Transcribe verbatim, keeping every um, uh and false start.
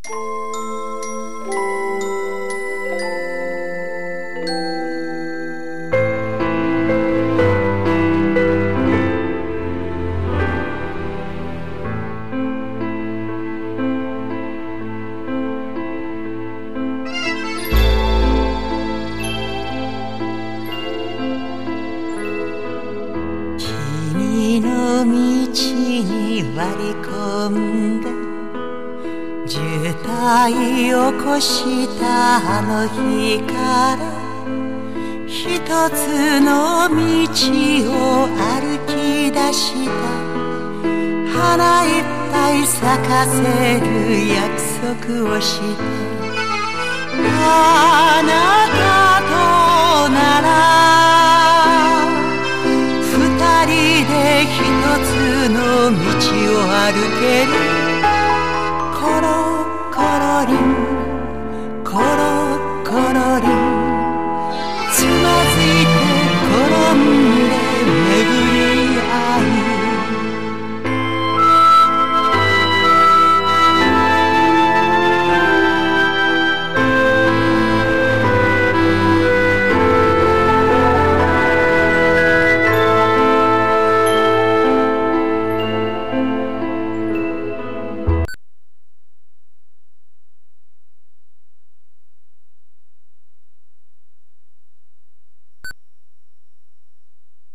君の道に割り込んで渋滞起こしたあの日から一つの道を歩き出した花いっぱい咲かせる約束をしてあな